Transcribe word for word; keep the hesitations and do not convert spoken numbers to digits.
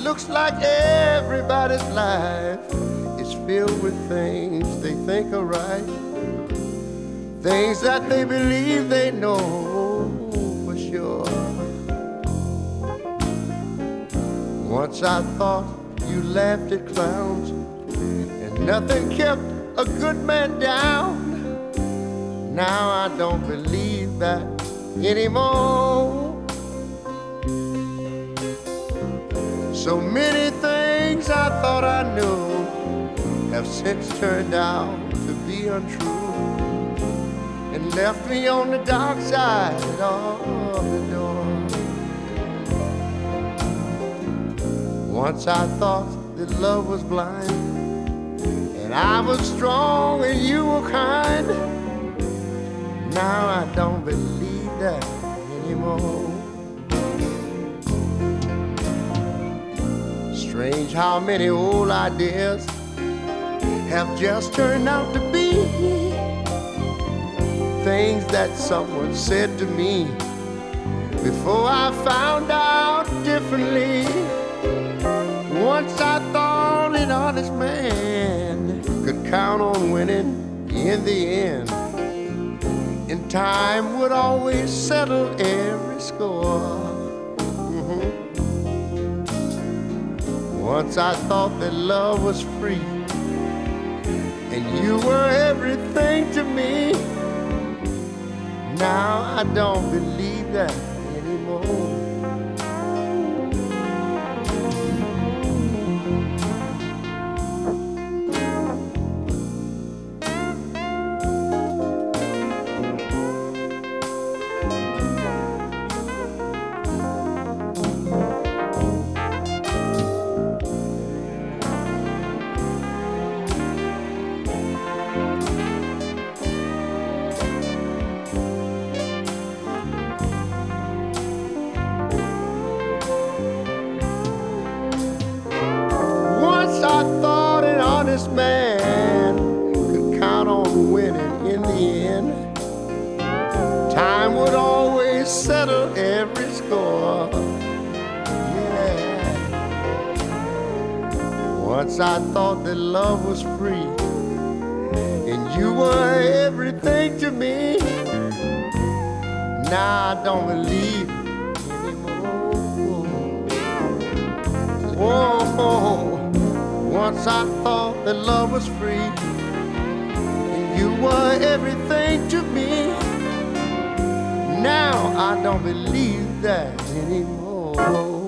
looks like everybody's life is filled with things they think are right, things that they believe they know for sure. Once I thought you laughed at clowns and nothing kept a good man down. Now I don't believe that anymore. So many things I thought I knew have since turned out to be untrue and left me on the dark side of the door. Once I thought that love was blind and I was strong and you were kind. Now I don't believe that anymore. Strange how many old ideas have just turned out to be things that someone said to me before I found out differently. Once I thought an honest man could count on winning in the end, and time would always settle every score. Once I thought that love was free and you were everything to me. Now I don't believe that anymore. I thought an honest man could count on winning in the end. Time would always settle every score. Yeah. Once I thought that love was free and you were everything to me. Now I don't believe anymore. Whoa, whoa. Once I thought that love was free and you were everything to me. Now I don't believe that anymore.